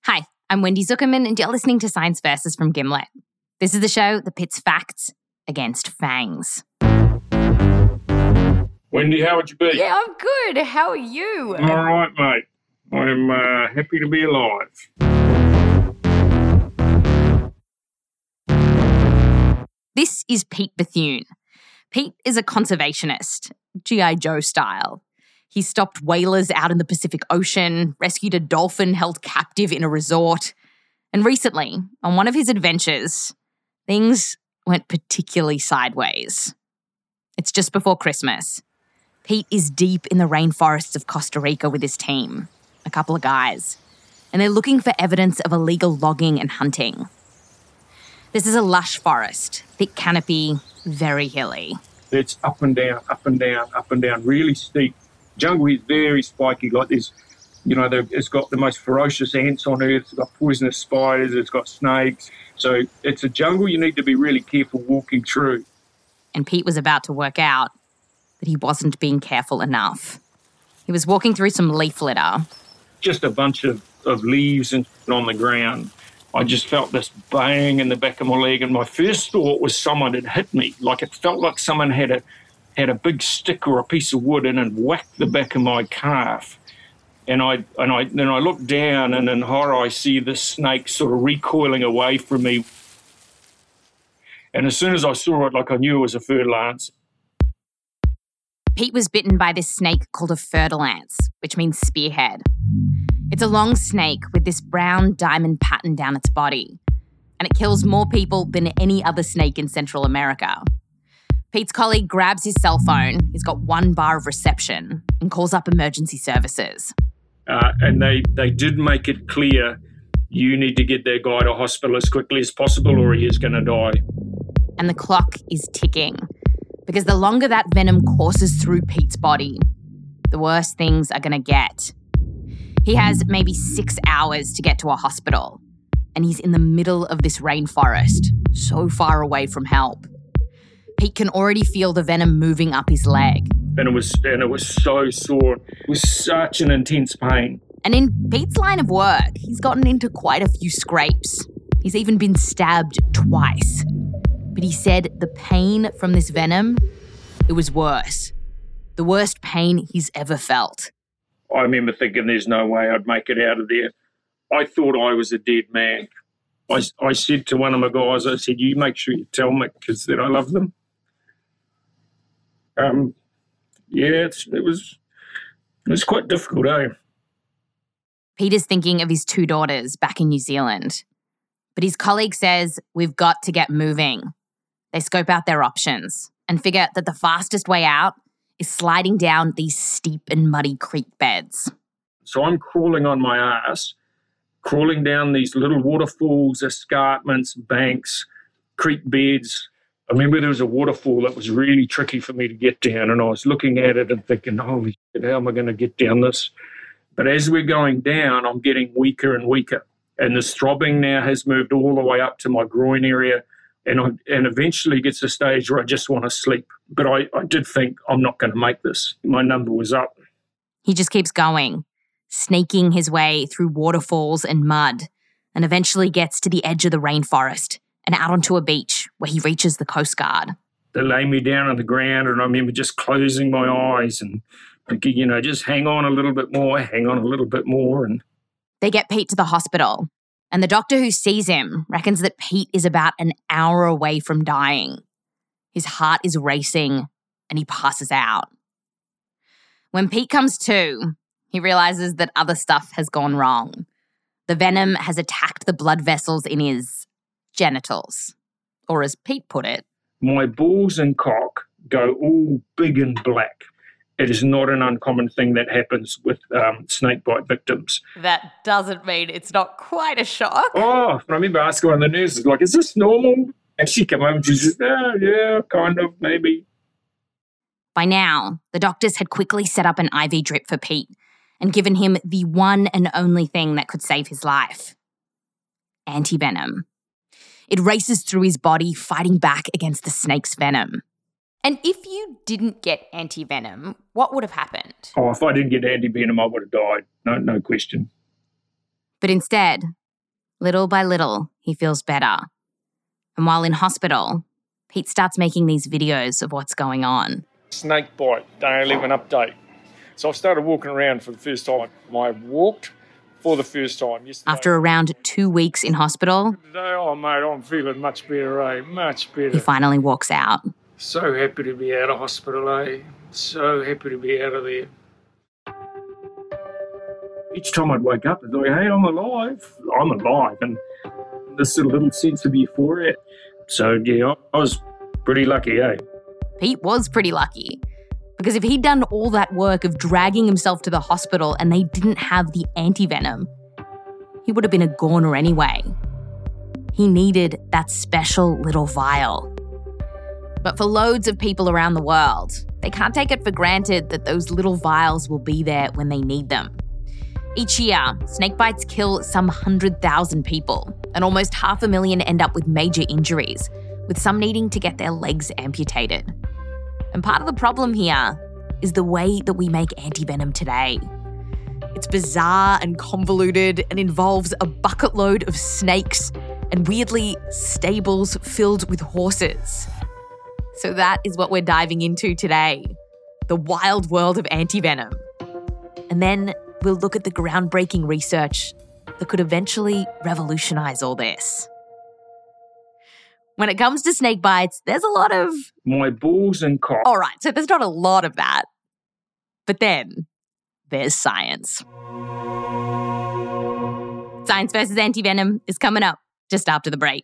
Hi, I'm Wendy Zuckerman, and you're listening to Science Versus from Gimlet. This is the show that pits facts against fangs. Wendy, how would you be? Yeah, I'm good. How are you? I'm all right, mate. I'm happy to be alive. This is Pete Bethune. Pete is a conservationist, G.I. Joe style. He stopped whalers out in the Pacific Ocean, rescued a dolphin held captive in a resort, and recently, on one of his adventures, things went particularly sideways. It's just before Christmas. Pete is deep in the rainforests of Costa Rica with his team, a couple of guys, and they're looking for evidence of illegal logging and hunting. This is a lush forest, thick canopy, very hilly. It's up and down, up and down, up and down, really steep. Jungle is very spiky, like this. It's got the most ferocious ants on earth, it's got poisonous spiders, it's got snakes. So it's a jungle you need to be really careful walking through. And Pete was about to work out that he wasn't being careful enough. He was walking through some leaf litter. Just a bunch of leaves and on the ground. I just felt this bang in the back of my leg, and my first thought was someone had hit me. Like it felt like someone had a big stick or a piece of wood in and whacked the back of my calf. And then I looked down, and in horror I see this snake sort of recoiling away from me. And as soon as I saw it, I knew it was a fer-de-lance. Pete was bitten by this snake called a fer-de-lance, which means spearhead. It's a long snake with this brown diamond pattern down its body, and it kills more people than any other snake in Central America. Pete's colleague grabs his cell phone, he's got 1 bar of reception, and calls up emergency services. And they did make it clear, you need to get that guy to hospital as quickly as possible or he is going to die. And the clock is ticking, because the longer that venom courses through Pete's body, the worse things are going to get. He has maybe 6 hours to get to a hospital, and he's in the middle of this rainforest, so far away from help. Pete can already feel the venom moving up his leg. And it was so sore. It was such an intense pain. And in Pete's line of work, he's gotten into quite a few scrapes. He's even been stabbed twice. But he said the pain from this venom, it was worse. The worst pain he's ever felt. I remember thinking there's no way I'd make it out of there. I thought I was a dead man. I said to one of my guys, I said, you make sure you tell my kids that I love them. It was quite difficult, eh? Peter's thinking of his 2 daughters back in New Zealand. But his colleague says, we've got to get moving. They scope out their options and figure that the fastest way out is sliding down these steep and muddy creek beds. So I'm crawling on my ass, crawling down these little waterfalls, escarpments, banks, creek beds. I remember there was a waterfall that was really tricky for me to get down, and I was looking at it and thinking, holy shit, how am I going to get down this? But as we're going down, I'm getting weaker and weaker, and the throbbing now has moved all the way up to my groin area, and eventually gets to a stage where I just want to sleep. But I did think, I'm not going to make this. My number was up. He just keeps going, snaking his way through waterfalls and mud, and eventually gets to the edge of the rainforest and out onto a beach where he reaches the Coast Guard. They lay me down on the ground, and I remember just closing my eyes and thinking, just hang on a little bit more, hang on a little bit more. And they get Pete to the hospital, and the doctor who sees him reckons that Pete is about an hour away from dying. His heart is racing, and he passes out. When Pete comes to, he realizes that other stuff has gone wrong. The venom has attacked the blood vessels in his genitals, or as Pete put it, my balls and cock go all big and black. It is not an uncommon thing that happens with snakebite victims. That doesn't mean it's not quite a shock. Oh, I remember asking one of the nurses, is this normal? And she came over and she said, yeah, kind of, maybe. By now, the doctors had quickly set up an IV drip for Pete and given him the one and only thing that could save his life: antivenom. It races through his body, fighting back against the snake's venom. And if you didn't get antivenom, what would have happened? Oh, if I didn't get antivenom, I would have died. No question. But instead, little by little, he feels better. And while in hospital, Pete starts making these videos of what's going on. Snake bite, day 11 update. So I started walking around for the first time. I walked for the first time yesterday. After around 2 weeks in hospital, Today, oh mate, I'm feeling much better, eh? Much better. he finally walks out. So happy to be out of hospital, eh? So happy to be out of there. Each time I'd wake up, I'd go, hey, I'm alive. I'm alive. And this little sense of euphoria. So, yeah, I was pretty lucky, eh? Pete was pretty lucky. Because if he'd done all that work of dragging himself to the hospital and they didn't have the antivenom, he would have been a goner anyway. He needed that special little vial. But for loads of people around the world, they can't take it for granted that those little vials will be there when they need them. Each year, snake bites kill some 100,000 people, and almost 500,000 end up with major injuries, with some needing to get their legs amputated. And part of the problem here is the way that we make antivenom today. It's bizarre and convoluted and involves a bucket load of snakes and weirdly stables filled with horses. So that is what we're diving into today, the wild world of antivenom. And then we'll look at the groundbreaking research that could eventually revolutionize all this. When it comes to snake bites, there's a lot of... My balls and cock. All right, so there's not a lot of that. But then there's science. Science versus Antivenom is coming up just after the break.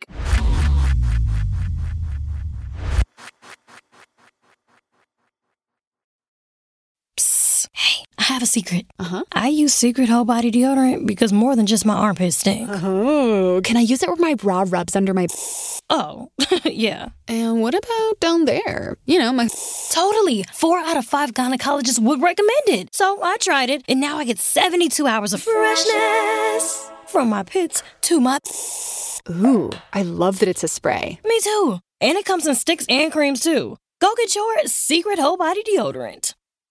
Hey, I have a secret. I use Secret Whole Body Deodorant because more than just my armpits stink. Oh, can I use it where my bra rubs under my... Oh, yeah. And what about down there? You know, my... Totally. 4 out of 5 gynecologists would recommend it. So I tried it, and now I get 72 hours of freshness. From my pits to my... Ooh, I love that it's a spray. Me too. And it comes in sticks and creams too. Go get your Secret Whole Body Deodorant.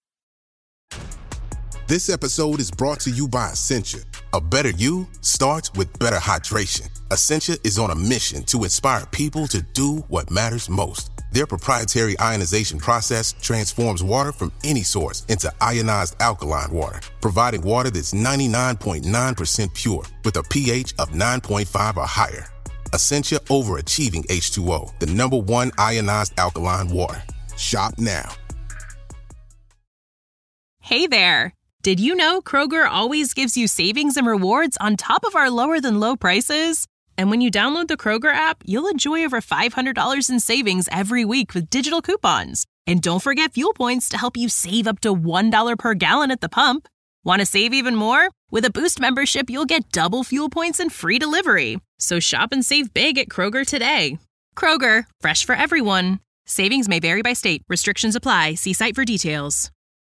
This episode is brought to you by Essentia. A better you starts with better hydration. Essentia is on a mission to inspire people to do what matters most. Their proprietary ionization process transforms water from any source into ionized alkaline water, providing water that's 99.9% pure with a pH of 9.5 or higher. Essentia overachieving H2O, the #1 ionized alkaline water. Shop now. Hey there. Did you know Kroger always gives you savings and rewards on top of our lower than low prices? And when you download the Kroger app, you'll enjoy over $500 in savings every week with digital coupons. And don't forget fuel points to help you save up to $1 per gallon at the pump. Want to save even more? With a Boost membership, you'll get double fuel points and free delivery. So shop and save big at Kroger today. Kroger, fresh for everyone. Savings may vary by state. Restrictions apply. See site for details.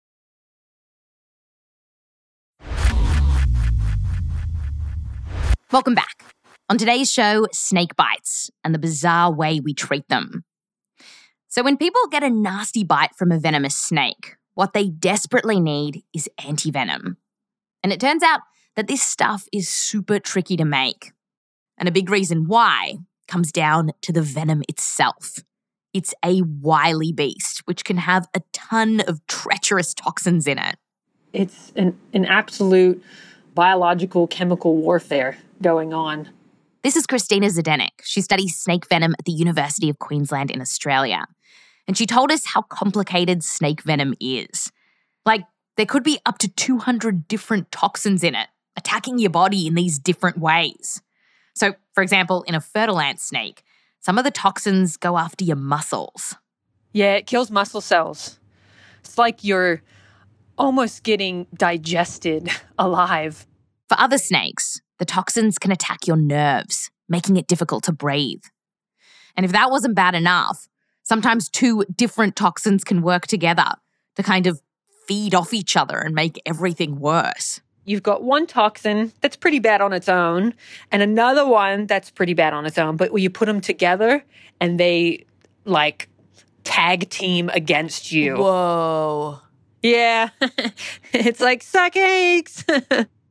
Welcome back. On today's show, snake bites and the bizarre way we treat them. So when people get a nasty bite from a venomous snake, what they desperately need is antivenom. And it turns out that this stuff is super tricky to make. And a big reason why comes down to the venom itself. It's a wily beast, which can have a ton of treacherous toxins in it. It's an absolute biological chemical warfare going on. This is Christina Zdenek. She studies snake venom at the University of Queensland in Australia. And she told us how complicated snake venom is. Like, there could be up to 200 different toxins in it, attacking your body in these different ways. So, for example, in a fertile ant snake, some of the toxins go after your muscles. Yeah, it kills muscle cells. It's like you're almost getting digested alive. For other snakes, the toxins can attack your nerves, making it difficult to breathe. And if that wasn't bad enough, sometimes 2 different toxins can work together to kind of feed off each other and make everything worse. You've got one toxin that's pretty bad on its own and another one that's pretty bad on its own. But when you put them together and they, like, tag team against you. Whoa. Yeah. It's like, suck eggs.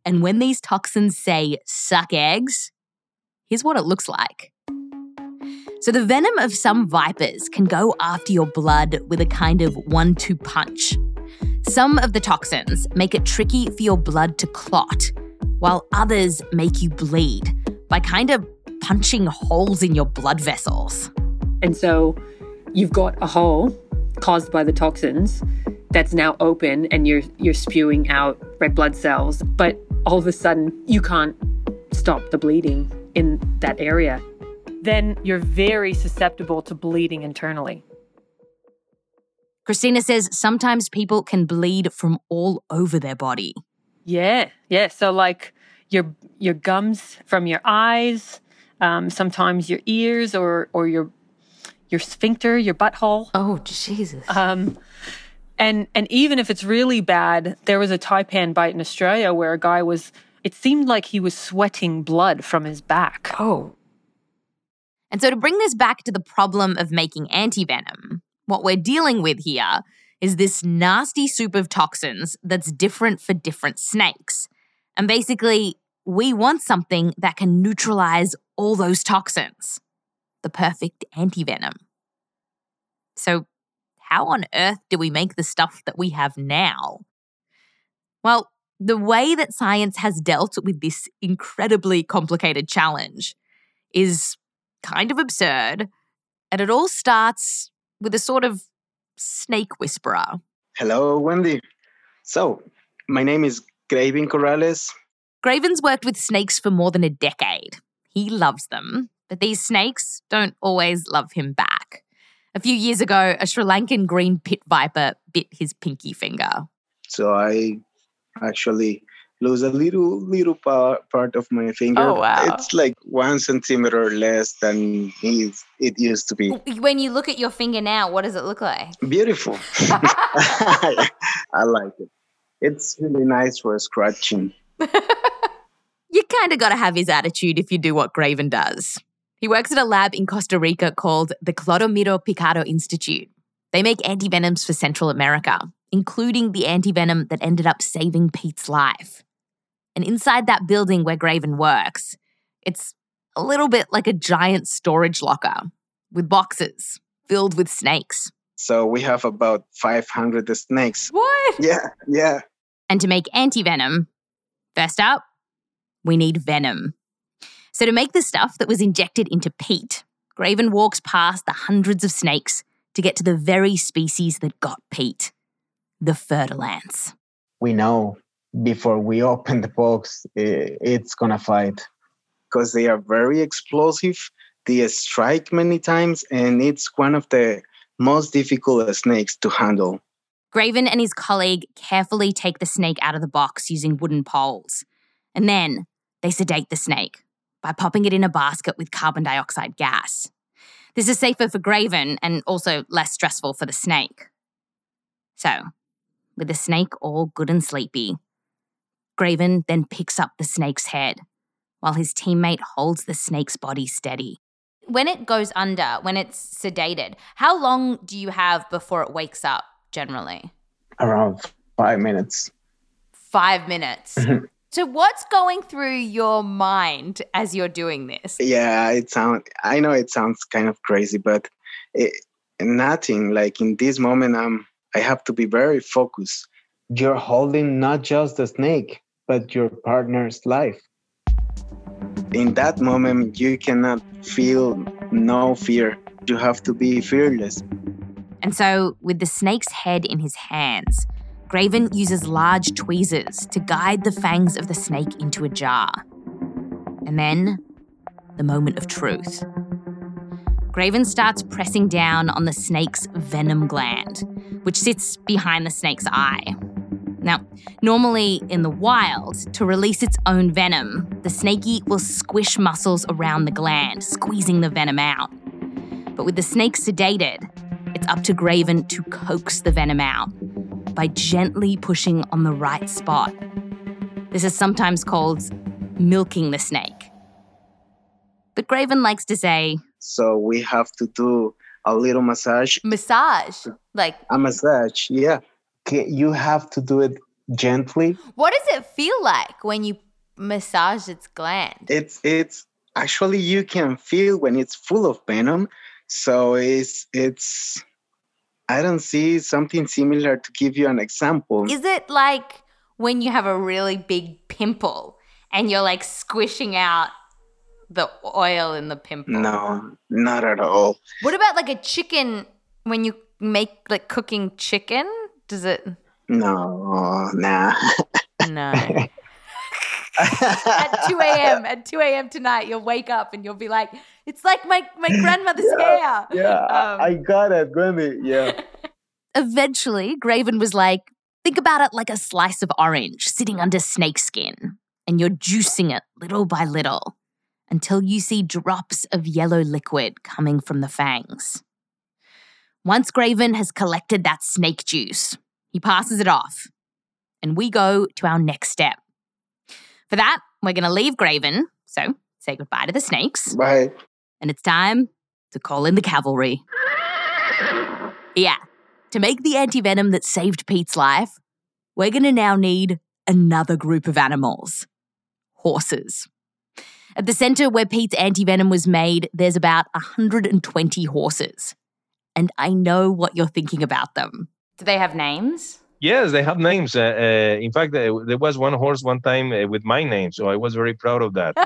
And when these toxins say suck eggs, here's what it looks like. So the venom of some vipers can go after your blood with a kind of 1-2 punch. Some of the toxins make it tricky for your blood to clot, while others make you bleed by kind of punching holes in your blood vessels. And so you've got a hole caused by the toxins that's now open and you're spewing out red blood cells, but all of a sudden you can't stop the bleeding in that area. Then you're very susceptible to bleeding internally. Christina says sometimes people can bleed from all over their body. Yeah. So like your gums from your eyes, sometimes your ears or your sphincter, your butthole. Oh, Jesus. And even if it's really bad, there was a taipan bite in Australia where a guy it seemed like he was sweating blood from his back. Oh. And so to bring this back to the problem of making antivenom, what we're dealing with here is this nasty soup of toxins that's different for different snakes. And basically, we want something that can neutralize all those toxins. The perfect antivenom. So how on earth do we make the stuff that we have now? Well, the way that science has dealt with this incredibly complicated challenge is kind of absurd, and it all starts with a sort of snake whisperer. Hello, Wendy. So, my name is Graven Corrales. Graven's worked with snakes for more than a decade. He loves them, but these snakes don't always love him back. A few years ago, a Sri Lankan green pit viper bit his pinky finger. So I actually lose a little part of my finger. Oh, wow. It's like 1 centimeter less than it used to be. When you look at your finger now, what does it look like? Beautiful. I like it. It's really nice for scratching. You kind of got to have his attitude if you do what Graven does. He works at a lab in Costa Rica called the Clodomiro Picado Institute. They make antivenoms for Central America, including the antivenom that ended up saving Pete's life. And inside that building where Graven works, it's a little bit like a giant storage locker with boxes filled with snakes. So we have about 500 snakes. What? Yeah. And to make antivenom, first up, we need venom. So to make the stuff that was injected into Pete, Graven walks past the hundreds of snakes to get to the very species that got Pete, the Fer-de-Lance. We know before we open the box, it's going to fight. Because they are very explosive, they strike many times, and it's one of the most difficult snakes to handle. Graven and his colleague carefully take the snake out of the box using wooden poles. And then they sedate the snake by popping it in a basket with carbon dioxide gas. This is safer for Graven and also less stressful for the snake. So, with the snake all good and sleepy, Graven then picks up the snake's head while his teammate holds the snake's body steady. When it goes under, when it's sedated, how long do you have before it wakes up generally? Around 5 minutes. 5 minutes? So what's going through your mind as you're doing this? Yeah, I know it sounds kind of crazy, but nothing. Like in this moment, I have to be very focused. You're holding not just the snake, but your partner's life. In that moment, you cannot feel no fear. You have to be fearless. And so, with the snake's head in his hands, Graven uses large tweezers to guide the fangs of the snake into a jar. And then, the moment of truth. Graven starts pressing down on the snake's venom gland, which sits behind the snake's eye. Now, normally in the wild, to release its own venom, the snaky will squish muscles around the gland, squeezing the venom out. But with the snake sedated, it's up to Graven to coax the venom out by gently pushing on the right spot. This is sometimes called milking the snake. But Graven likes to say, so we have to do a little massage. Massage? Like a massage, yeah. You have to do it gently. What does it feel like when you massage its gland? It's actually, you can feel when it's full of venom. So it's I don't see something similar to give you an example. Is it like when you have a really big pimple and you're like squishing out the oil in the pimple? No, not at all. What about like a chicken when you make like cooking chicken? Does it? No, nah. No. At 2 a.m. At 2 a.m. tonight, you'll wake up and you'll be like, it's like my grandmother's hair. Yeah, I got it, Grammy. Yeah. Eventually, Graven was like, think about it like a slice of orange sitting under snakeskin, and you're juicing it little by little until you see drops of yellow liquid coming from the fangs. Once Graven has collected that snake juice, he passes it off, and we go to our next step. For that, we're going to leave Graven, so say goodbye to the snakes. Bye. And it's time to call in the cavalry. Yeah, to make the antivenom that saved Pete's life, we're going to now need another group of animals. Horses. At the center where Pete's antivenom was made, there's about 120 horses. And I know what you're thinking about them. Do they have names? Yes, they have names. In fact, there was one horse one time with my name, so I was very proud of that.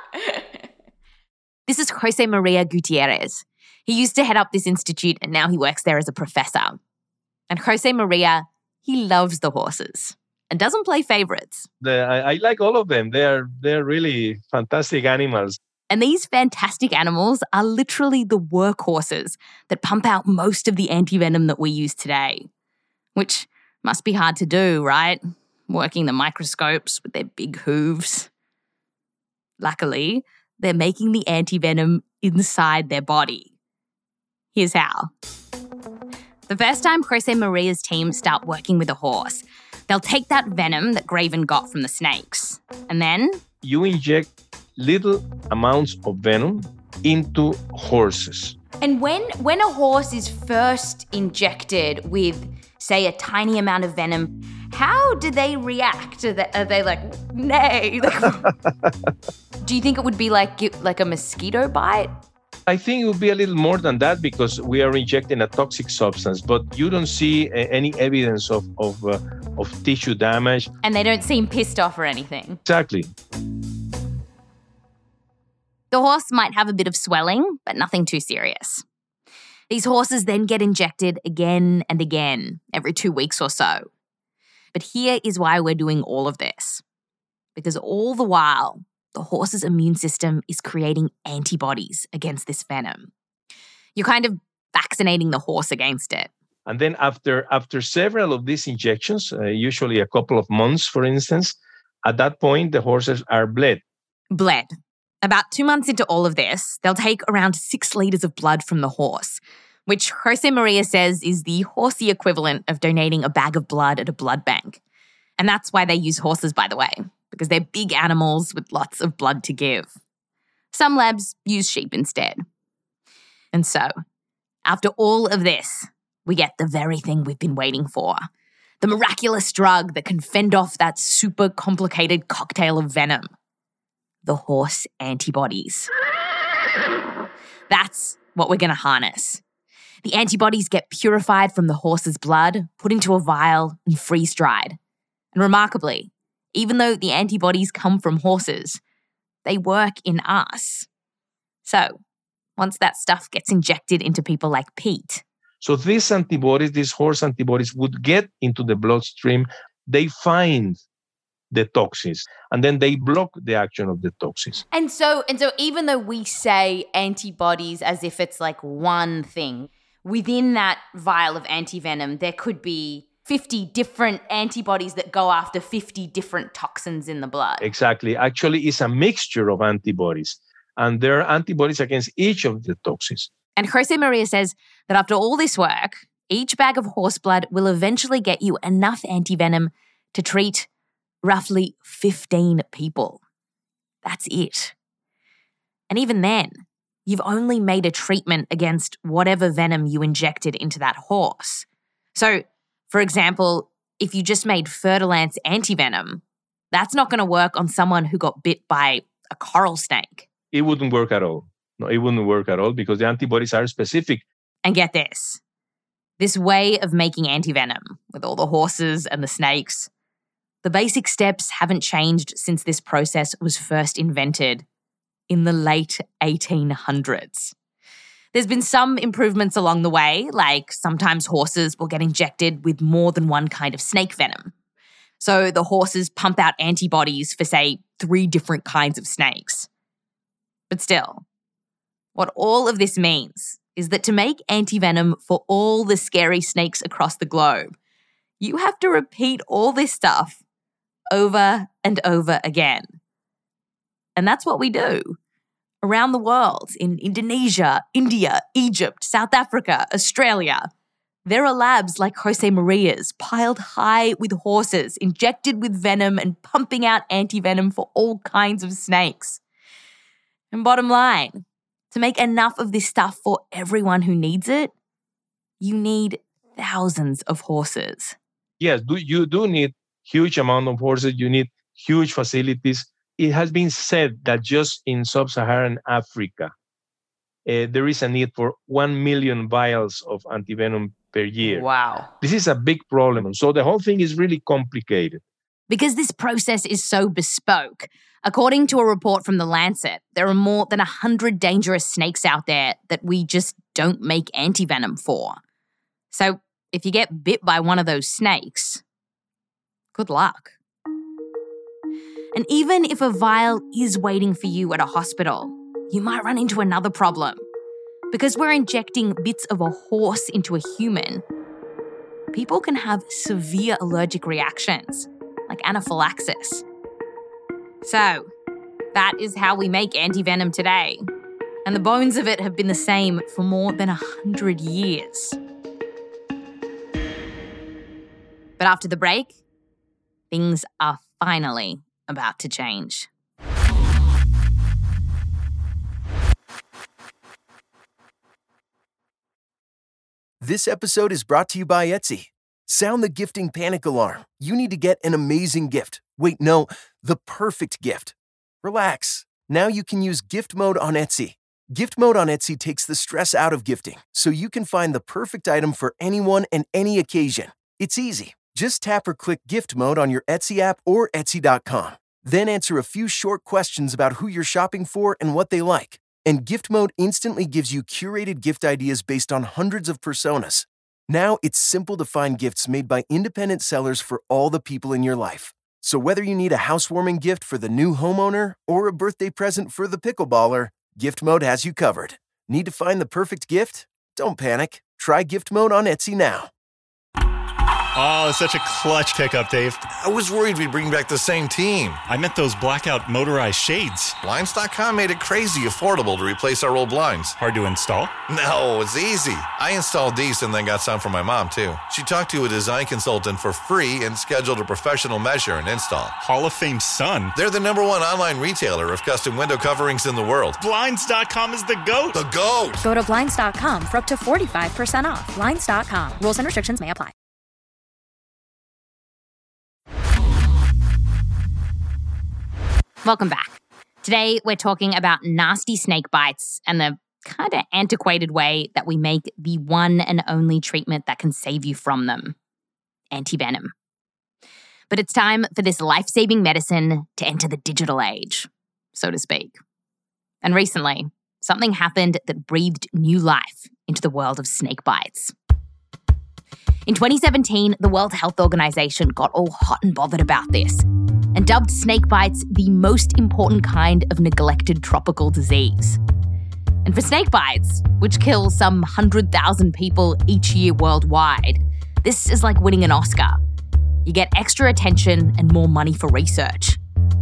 This is Jose Maria Gutierrez. He used to head up this institute and now he works there as a professor. And Jose Maria, he loves the horses and doesn't play favorites. I like all of them. They're really fantastic animals. And these fantastic animals are literally the workhorses that pump out most of the antivenom that we use today, which must be hard to do, right? Working the microscopes with their big hooves. Luckily, they're making the antivenom inside their body. Here's how. The first time Jose Maria's team start working with a horse, they'll take that venom that Graven got from the snakes, and then you inject little amounts of venom into horses. And when a horse is first injected with, say, a tiny amount of venom, how do they react? Are they like, nay? Do you think it would be like a mosquito bite? I think it would be a little more than that because we are injecting a toxic substance, but you don't see any evidence of tissue damage. And they don't seem pissed off or anything. Exactly. The horse might have a bit of swelling, but nothing too serious. These horses then get injected again and again, every 2 weeks or so. But here is why we're doing all of this. Because all the while, the horse's immune system is creating antibodies against this venom. You're kind of vaccinating the horse against it. And then after several of these injections, usually a couple of months, for instance, at that point, the horses are bled. Bled. About 2 months into all of this, they'll take around 6 liters of blood from the horse, which Jose Maria says is the horsey equivalent of donating a bag of blood at a blood bank. And that's why they use horses, by the way, because they're big animals with lots of blood to give. Some labs use sheep instead. And so, after all of this, we get the very thing we've been waiting for. The miraculous drug that can fend off that super complicated cocktail of venom. The horse antibodies. That's what we're going to harness. The antibodies get purified from the horse's blood, put into a vial, and freeze-dried. And remarkably, even though the antibodies come from horses, they work in us. So, once that stuff gets injected into people like Pete. So these antibodies, these horse antibodies, would get into the bloodstream. They find the toxins, and then they block the action of the toxins. And so even though we say antibodies as if it's like one thing, within that vial of antivenom, there could be 50 different antibodies that go after 50 different toxins in the blood. Exactly. Actually, it's a mixture of antibodies, and there are antibodies against each of the toxins. And Jose Maria says that after all this work, each bag of horse blood will eventually get you enough antivenom to treat roughly 15 people. That's it. And even then, you've only made a treatment against whatever venom you injected into that horse. So, for example, if you just made Fer-de-Lance antivenom, that's not going to work on someone who got bit by a coral snake. It wouldn't work at all. No, it wouldn't work at all because the antibodies are specific. And get this. This way of making antivenom with all the horses and the snakes, the basic steps haven't changed since this process was first invented in the late 1800s. There's been some improvements along the way, like sometimes horses will get injected with more than one kind of snake venom. So the horses pump out antibodies for, say, 3 different kinds of snakes. But still, what all of this means is that to make antivenom for all the scary snakes across the globe, you have to repeat all this stuff over and over again. And that's what we do. Around the world, in Indonesia, India, Egypt, South Africa, Australia, there are labs like Jose Maria's piled high with horses, injected with venom and pumping out antivenom for all kinds of snakes. And bottom line, to make enough of this stuff for everyone who needs it, you need thousands of horses. Yes, you do need huge amount of horses. You need huge facilities. It has been said that just in sub-Saharan Africa, there is a need for 1 million vials of antivenom per year. Wow. This is a big problem. So the whole thing is really complicated. Because this process is so bespoke, according to a report from The Lancet, there are more than 100 dangerous snakes out there that we just don't make antivenom for. So if you get bit by one of those snakes, good luck. And even if a vial is waiting for you at a hospital, you might run into another problem. Because we're injecting bits of a horse into a human, people can have severe allergic reactions, like anaphylaxis. So, that is how we make antivenom today. And the bones of it have been the same for more than 100 years. But after the break, things are finally about to change. This episode is brought to you by Etsy. Sound the gifting panic alarm. You need to get an amazing gift. Wait, no, the perfect gift. Relax. Now you can use gift mode on Etsy. Gift mode on Etsy takes the stress out of gifting, so you can find the perfect item for anyone and any occasion. It's easy. Just tap or click gift mode on your Etsy app or Etsy.com. Then answer a few short questions about who you're shopping for and what they like. And gift mode instantly gives you curated gift ideas based on hundreds of personas. Now it's simple to find gifts made by independent sellers for all the people in your life. So whether you need a housewarming gift for the new homeowner or a birthday present for the pickleballer, gift mode has you covered. Need to find the perfect gift? Don't panic. Try gift mode on Etsy now. Oh, such a clutch pickup, Dave. I was worried we'd bring back the same team. I meant those blackout motorized shades. Blinds.com made it crazy affordable to replace our old blinds. Hard to install? No, it's easy. I installed these and then got some for my mom, too. She talked to a design consultant for free and scheduled a professional measure and install. Hall of Fame son. They're the #1 online retailer of custom window coverings in the world. Blinds.com is the GOAT. The GOAT. Go to Blinds.com for up to 45% off. Blinds.com. Rules and restrictions may apply. Welcome back. Today, we're talking about nasty snake bites and the kind of antiquated way that we make the one and only treatment that can save you from them, antivenom. But it's time for this life-saving medicine to enter the digital age, so to speak. And recently, something happened that breathed new life into the world of snake bites. In 2017, the World Health Organization got all hot and bothered about this and dubbed snake bites the most important kind of neglected tropical disease. And for snake bites, which kill some 100,000 people each year worldwide, this is like winning an Oscar. You get extra attention and more money for research.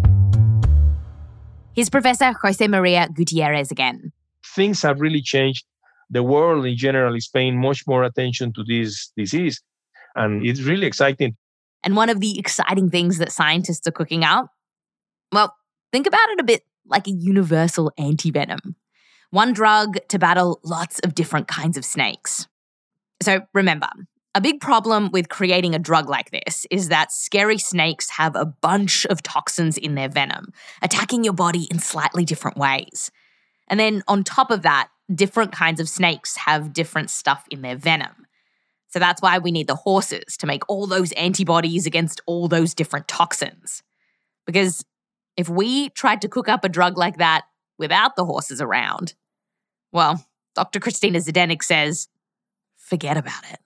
Here's Professor Jose Maria Gutierrez again. Things have really changed. The world in general is paying much more attention to this disease, and it's really exciting. And one of the exciting things that scientists are cooking up, well, think about it a bit like a universal antivenom. One drug to battle lots of different kinds of snakes. So remember, A big problem with creating a drug like this is that scary snakes have a bunch of toxins in their venom, attacking your body in slightly different ways. And then on top of that, different kinds of snakes have different stuff in their venom. So that's why we need the horses to make all those antibodies against all those different toxins. Because if we tried to cook up a drug like that without the horses around, well, Dr. Christina Zdenek says, forget about it.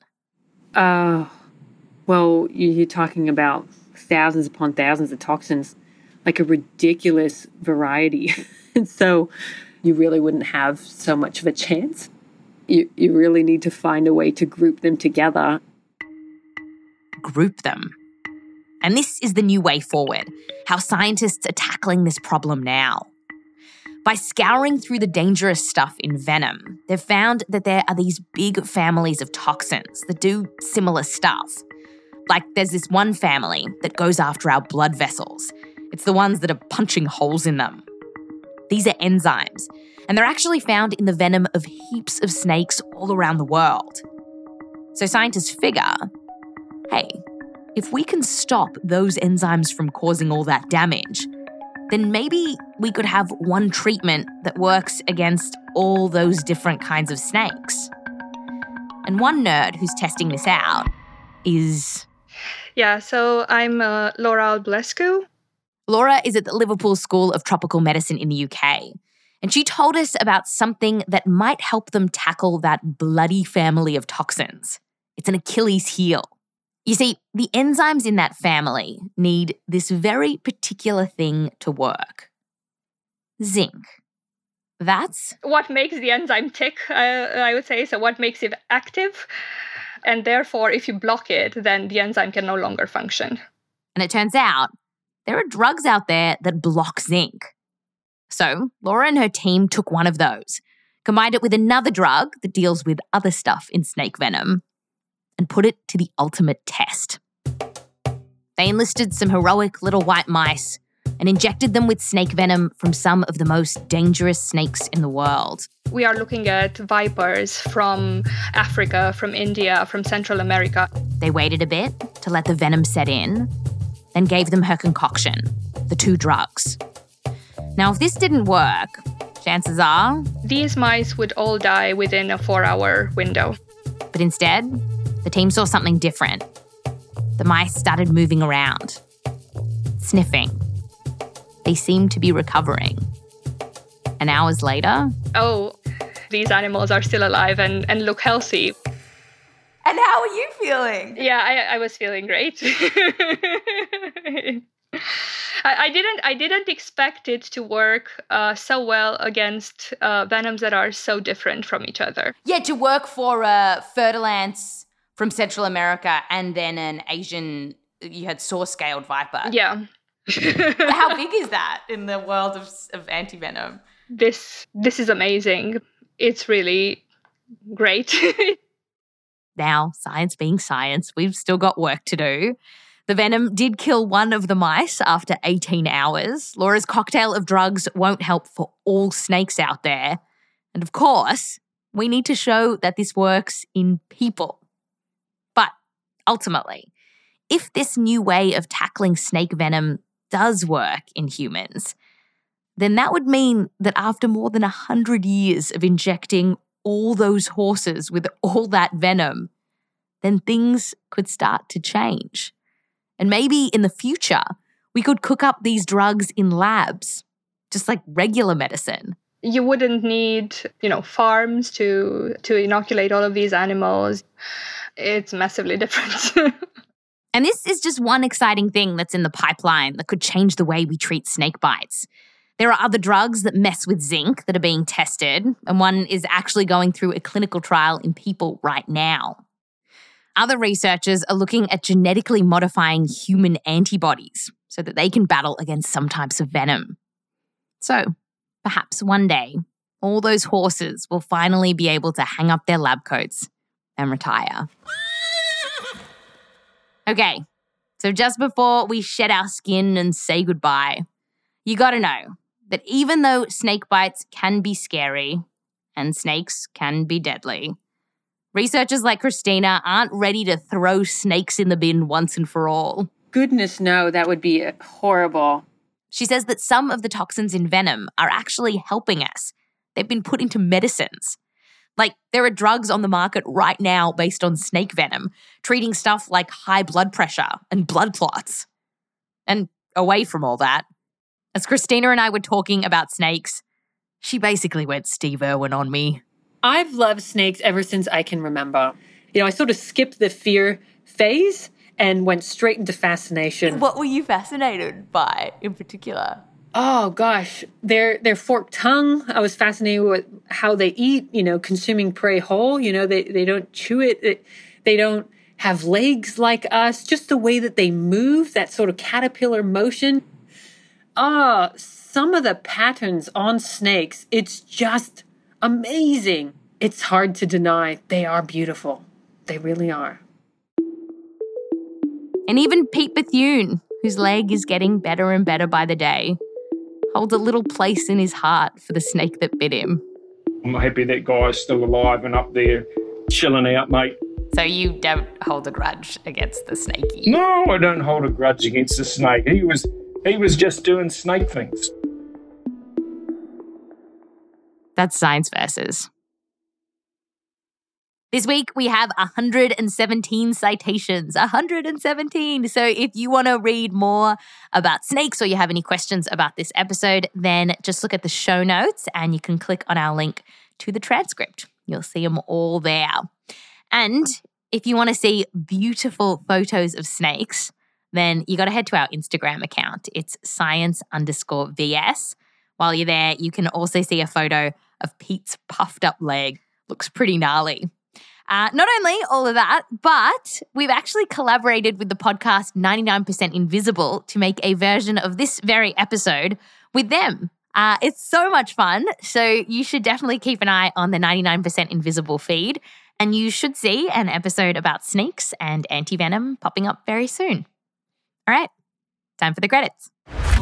Well, you're talking about thousands upon thousands of toxins, like a ridiculous variety. And so you really wouldn't have so much of a chance. You really need to find a way to group them together. Group them. And this is the new way forward, how scientists are tackling this problem now. By scouring through the dangerous stuff in venom, they've found that there are these big families of toxins that do similar stuff. Like there's this one family that goes after our blood vessels. It's the ones that are punching holes in them. These are enzymes, and they're actually found in the venom of heaps of snakes all around the world. So scientists figure, hey, if we can stop those enzymes from causing all that damage, then maybe we could have one treatment that works against all those different kinds of snakes. And one nerd who's testing this out is... Yeah, so I'm Laura Alblescu. Laura is at the Liverpool School of Tropical Medicine in the UK, and she told us about something that might help them tackle that bloody family of toxins. It's an Achilles heel. You see, the enzymes in that family need this very particular thing to work. Zinc. That's what makes the enzyme tick, I would say. So what makes it active? And therefore, if you block it, then the enzyme can no longer function. And it turns out there are drugs out there that block zinc. So Laura and her team took one of those, combined it with another drug that deals with other stuff in snake venom, and put it to the ultimate test. They enlisted some heroic little white mice and injected them with snake venom from some of the most dangerous snakes in the world. We are looking at vipers from Africa, from India, from Central America. They waited a bit to let the venom set in, then gave them her concoction, the 2 drugs. Now, if this didn't work, chances are... these mice would all die within a 4-hour window. But instead, the team saw something different. The mice started moving around, sniffing. They seemed to be recovering. And hours later... oh, these animals are still alive and look healthy. And how are you feeling? Yeah, I was feeling great. I didn't expect it to work so well against venoms that are so different from each other. Yeah, to work for Fer-de-Lance from Central America and then an Asian, you had saw-scaled viper. Yeah. How big is that in the world of antivenom? This is amazing. It's really great. Now, science being science, we've still got work to do. The venom did kill one of the mice after 18 hours. Laura's cocktail of drugs won't help for all snakes out there. And of course, we need to show that this works in people. But ultimately, if this new way of tackling snake venom does work in humans, then that would mean that after more than 100 years of injecting all those horses with all that venom, then things could start to change. And maybe in the future, we could cook up these drugs in labs, just like regular medicine. You wouldn't need, farms to inoculate all of these animals. It's massively different. And this is just one exciting thing that's in the pipeline that could change the way we treat snake bites. There are other drugs that mess with zinc that are being tested, and one is actually going through a clinical trial in people right now. Other researchers are looking at genetically modifying human antibodies so that they can battle against some types of venom. So, perhaps one day, all those horses will finally be able to hang up their lab coats and retire. Okay, so just before we shed our skin and say goodbye, you gotta know that even though snake bites can be scary and snakes can be deadly, Researchers like Christina aren't ready to throw snakes in the bin once and for all. Goodness, no, that would be horrible. She says that some of the toxins in venom are actually helping us. They've been put into medicines. Like, there are drugs on the market right now based on snake venom, treating stuff like high blood pressure and blood clots. And away from all that, as Christina and I were talking about snakes, she basically went Steve Irwin on me. I've loved snakes ever since I can remember. I sort of skipped the fear phase and went straight into fascination. What were you fascinated by in particular? Oh, gosh. Their forked tongue. I was fascinated with how they eat, consuming prey whole. They don't chew it. They don't have legs like us. Just the way that they move, that sort of caterpillar motion. Some of the patterns on snakes, it's just amazing. It's hard to deny. They are beautiful. They really are. And even Pete Bethune, whose leg is getting better and better by the day, holds a little place in his heart for the snake that bit him. I'm happy that guy's still alive and up there chilling out, mate. So you don't hold a grudge against the snakey? No, I don't hold a grudge against the snake. He was just doing snake things. That's Science Versus. This week, we have 117 citations. 117! So if you want to read more about snakes or you have any questions about this episode, then just look at the show notes and you can click on our link to the transcript. You'll see them all there. And if you want to see beautiful photos of snakes, then you got to head to our Instagram account. It's science_VS. While you're there, you can also see a photo of Pete's puffed up leg. Looks pretty gnarly. Not only all of that, but we've actually collaborated with the podcast 99% Invisible to make a version of this very episode with them. It's so much fun, so you should definitely keep an eye on the 99% Invisible feed, and you should see an episode about snakes and anti-venom popping up very soon. All right, time for the credits.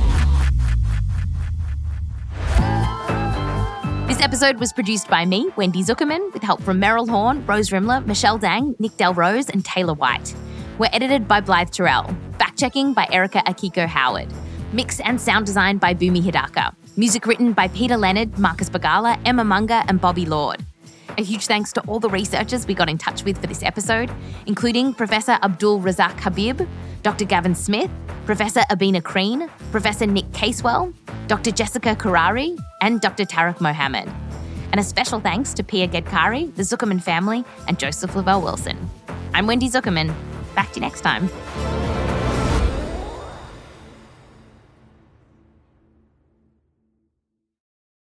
This episode was produced by me, Wendy Zuckerman, with help from Meryl Horn, Rose Rimler, Michelle Dang, Nick Delrose, and Taylor White. We're edited by Blythe Terrell. Fact-checking by Erica Akiko Howard. Mix and sound design by Bhumi Hidaka. Music written by Peter Leonard, Marcus Bagala, Emma Munga, and Bobby Lord. A huge thanks to all the researchers we got in touch with for this episode, including Professor Abdul Razak Habib, Dr. Gavin Smith, Professor Abina Kreen, Professor Nick Casewell, Dr. Jessica Karari, and Dr. Tarek Mohammed. And a special thanks to Pia Gedkari, the Zuckerman family, and Joseph Lavelle Wilson. I'm Wendy Zuckerman. Back to you next time.